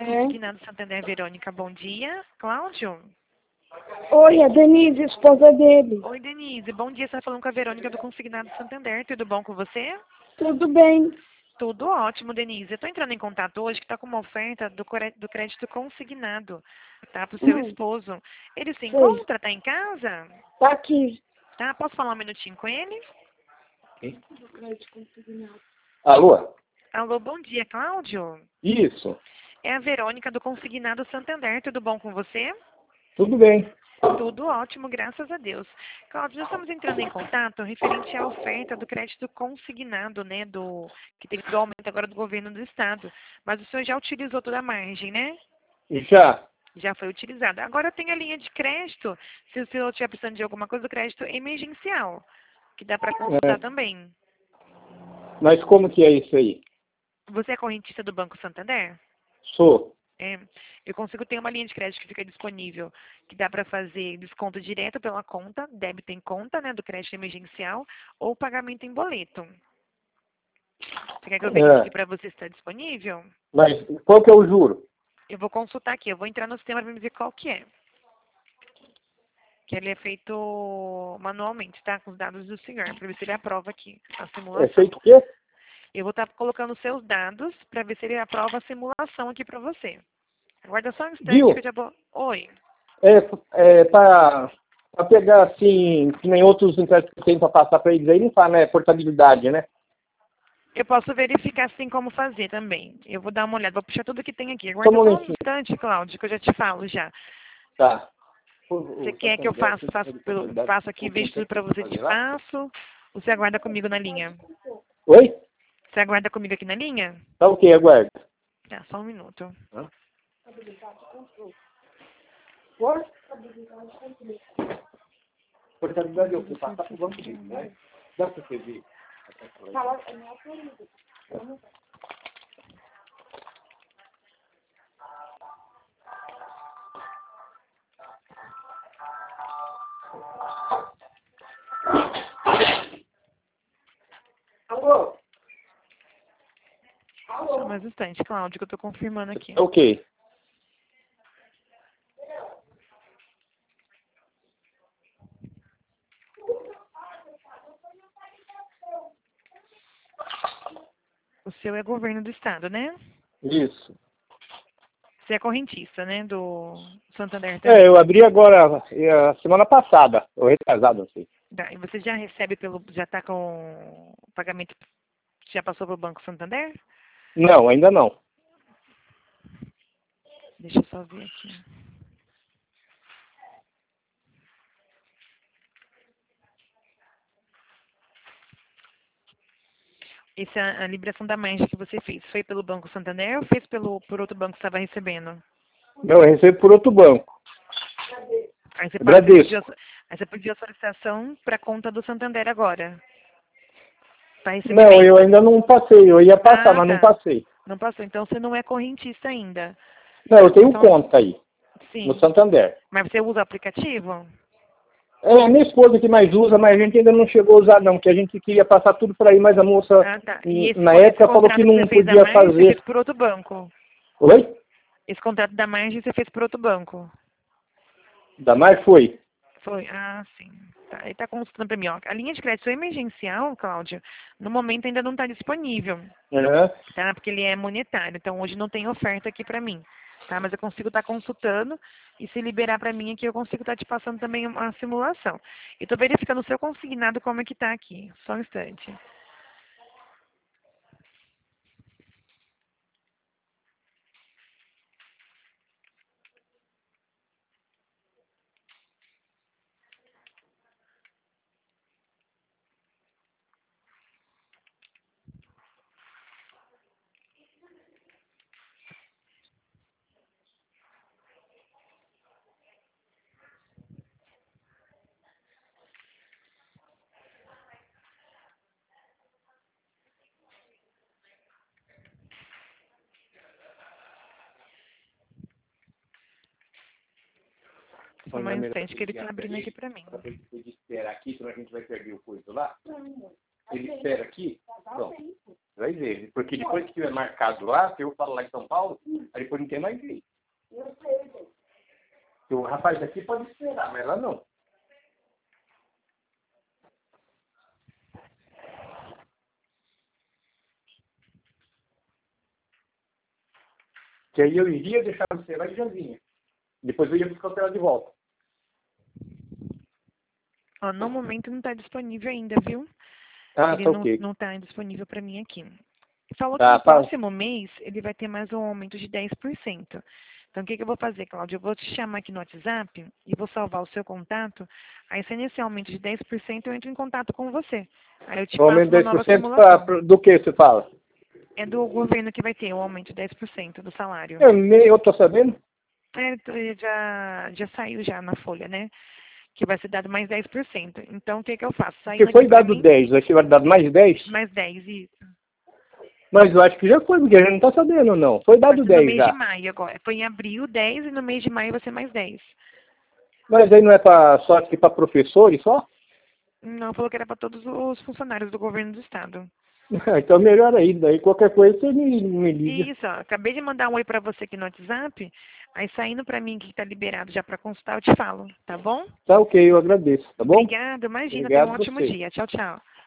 Consignado Santander, Verônica, bom dia. Cláudio? Oi, a Denise, esposa dele. Oi, Denise, bom dia. Você está falando com a Verônica do Consignado Santander. Tudo bom com você? Tudo bem? Tudo ótimo, Denise. Eu estou entrando em contato hoje que está com uma oferta do crédito consignado, tá? Para o seu esposo. Ele se Sei. encontra? Está em casa? Tá aqui. Tá? Posso falar um minutinho com ele? Alô? Alô, bom dia, Cláudio? Isso. É a Verônica do Consignado Santander. Tudo bom com você? Tudo bem. Tudo ótimo, graças a Deus. Cláudio, nós estamos entrando em contato referente à oferta do crédito consignado, né, que teve o aumento agora do governo do estado. Mas o senhor já utilizou toda a margem, né? Já. Já foi utilizada. Agora tem a linha de crédito, se o senhor estiver precisando de alguma coisa, do crédito emergencial, que dá para consultar também. Mas como que é isso aí? Você é correntista do Banco Santander? Sou. É, eu consigo ter uma linha de crédito que fica disponível, que dá para fazer desconto direto pela conta, débito em conta, né, do crédito emergencial, ou pagamento em boleto. Você quer que eu verifique para você se está disponível? Mas qual que é o juro? Eu vou consultar aqui, eu vou entrar no sistema para me dizer qual que é. Que ele é feito manualmente, tá? Com os dados do senhor, para ver se ele aprova aqui a simulação. É feito o quê? Eu vou estar colocando os seus dados para ver se ele aprova a simulação aqui para você. Aguarda só um instante que eu Viu? já vou... Oi. É para pegar assim, que nem outros empréstimos que tem para passar para eles aí, não fala, né? Portabilidade, né? Eu posso verificar assim como fazer também. Eu vou dar uma olhada, vou puxar tudo que tem aqui. Aguarda Toma um só um lencinho. instante, Cláudio, que eu já te falo já. Tá. Você quer que eu faça aqui, vejo tudo para você, te passo? Ou você aguarda comigo na linha? Oi? Você aguarda comigo aqui na linha? Tá ok, aguarda. Tá, só um minuto. Portabilidade eu vou passar pro banco dele, né? Dá para você ver? Alô? Só mais um instante, Cláudio, que eu tô confirmando aqui. Ok. O seu é governo do estado, né? Isso. Você é correntista, né? Do Santander também. Eu abri agora, a semana passada, ou retrasado, não sei. Tá, e você já recebe já está com o pagamento, já passou para o Banco Santander? Não, ainda não. Deixa eu só ver aqui. Essa é a liberação da margem que você fez. Foi pelo Banco Santander ou fez por outro banco que estava recebendo? Não, eu recebo por outro banco. Aí você, Agradeço. aí você pediu a solicitação para a conta do Santander agora. Para Não, recebimento. eu ainda não passei. Eu ia passar, mas não Tá. passei. Não passou. Então você não é correntista ainda. Não, eu tenho Então, conta aí, sim. no Santander. Mas você usa o aplicativo? É a minha esposa que mais usa, mas a gente ainda não chegou a usar não, porque a gente queria passar tudo por aí, mas a moça, Ah, tá. E na época, falou que contrato não você fez da podia margem, você fez fazer. por outro banco. Oi? Esse contrato da margem você fez por outro banco. Da mais foi. Foi? Ah, sim. Tá. Ele está consultando para mim, ó. A linha de crédito emergencial, Cláudio, no momento ainda não está disponível, Uhum. tá? Porque ele é monetário. Então hoje não tem oferta aqui para mim, tá? Mas eu consigo estar consultando e se liberar para mim aqui, eu consigo estar te passando também uma simulação. Eu estou verificando o seu consignado como é que está aqui. Só um instante. Só mais um instante que ele está abrindo aqui para mim. Esperar aqui, senão a gente vai perder o coisa lá. ele espera aqui, pronto. Vai ver. Porque depois que tiver marcado lá, se eu falo lá em São Paulo, aí depois não tem mais jeito. O rapaz aqui pode esperar, mas lá não. Que aí eu iria deixar você lá e já vinha. Depois eu ia buscar o celular de volta. Ó, no momento não está disponível ainda, viu? Ah, Ele tá não ok. não está disponível para mim aqui. Falou que Tá, no próximo mês ele vai ter mais um aumento de 10%. Então, o que eu vou fazer, Cláudia? Eu vou te chamar aqui no WhatsApp e vou salvar o seu contato. Aí, se nesse aumento de 10%, eu entro em contato com você. Aí eu te o passo aumento de uma nova 10% simulação. do que você fala? É do governo que vai ter o aumento de 10% do salário. Eu tô sabendo. Já saiu já na folha, né? Que vai ser dado mais 10%. Então, o que eu faço? Porque Saindo foi aqui para dado mim, 10, vai ser dado mais 10? mais 10, isso. Mas eu acho que já foi, porque a gente não tá sabendo, não. Foi Vai dado ser no 10 mês de já. maio agora. Foi em abril 10 e no mês de maio vai ser mais 10. Mas aí não é só aqui para professores só? Não, falou que era para todos os funcionários do governo do estado. Então melhor ainda. Aí qualquer coisa você me liga. Isso, ó, acabei de mandar um oi para você aqui no WhatsApp. Aí saindo para mim que está liberado já para consultar, eu te falo, tá bom? Tá ok, eu agradeço, tá bom? Obrigada, imagina, tenha um Obrigado a ótimo você. dia. Tchau, tchau.